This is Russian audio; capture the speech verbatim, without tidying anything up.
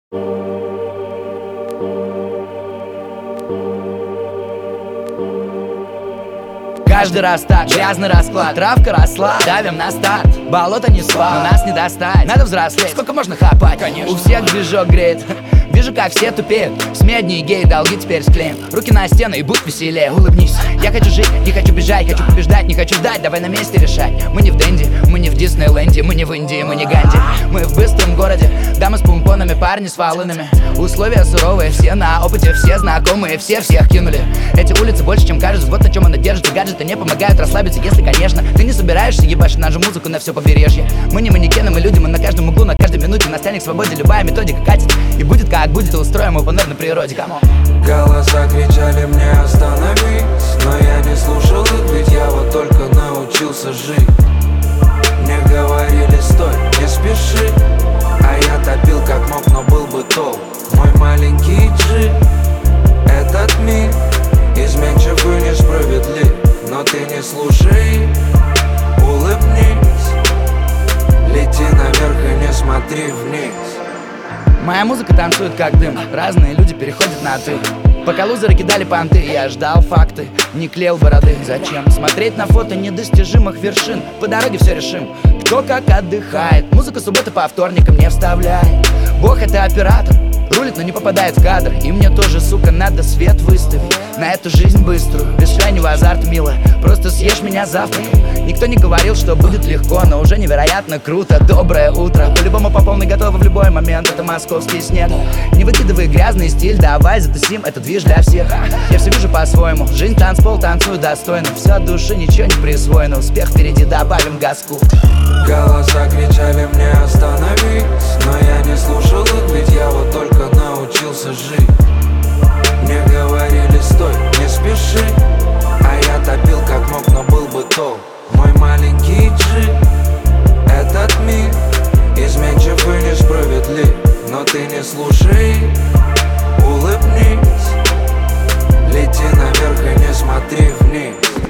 Каждый раз так, грязный расклад. Травка росла, давим на старт. Болото не спал, но нас не достать. Надо взрослеть, сколько можно хапать? Конечно. У всех движок греет. Вижу, как все тупеют. СМИ одни геи, долги теперь склеим. Руки на стену и будь веселее, улыбнись. Я хочу жить, не хочу бежать, хочу побеждать, не хочу ждать. Давай на месте решать. Мы не в Дэнди, мы не в Диснейленде, мы не в Индии, мы не Ганди. Мы в быстром городе, дамы с помпонами, парни с волынами. Условия суровые, все на опыте, все знакомые, все всех кинули. Эти улицы больше, чем кажется, вот на чем она держится. Гаджеты не помогают расслабиться, если, конечно, ты не собираешься ебашить нашу музыку на все побережье. Мы не манекены, мы люди, мы на каждом углу, на каждой минуте. Наставник свободе, любая методика катит. И будет как будет, и устроим опенэр на природе, камон. Голоса кричали мне остановись, но я не слушал их, ведь я вот только научился жить. Мне говорили стой, не спеши, а я топил как мог, но был бы толк. Мой маленький джип, этот мир изменчив и несправедлив. Но ты не слушай, улыбнись, лети наверх и не смотри вниз. Моя музыка танцует как дым, разные люди переходят на ты. Пока лузеры кидали понты, я ждал факты, не клеил бороды. Зачем смотреть на фото недостижимых вершин? По дороге все решим, кто как отдыхает. Музыка субботы по вторникам не вставляет. Бог это оператор, рулит, но не попадает в кадр. И мне тоже, сука, надо свет выставить на эту жизнь быструю, без крайнего азарта, милая. Просто съешь меня завтраком. Никто не говорил, что будет легко, но уже невероятно круто. Доброе утро, по-любому по полной готова в любой момент. Это московский снег. Не выкидывай грязный стиль, давай затусим, это движ для всех. Я все вижу по-своему, жизнь танцпол, танцую достойно. Все от души, ничего не присвоено. Успех впереди, добавим газку. Голоса кричали мне остановись, но я не слушал их, ведь я вот только научился жить. Мне говорили стой, не спеши, а я топил как мог, но был бы толк. Мой маленький джип, этот мир изменчив и несправедлив. Но ты не слушай, улыбнись, лети наверх и не смотри вниз.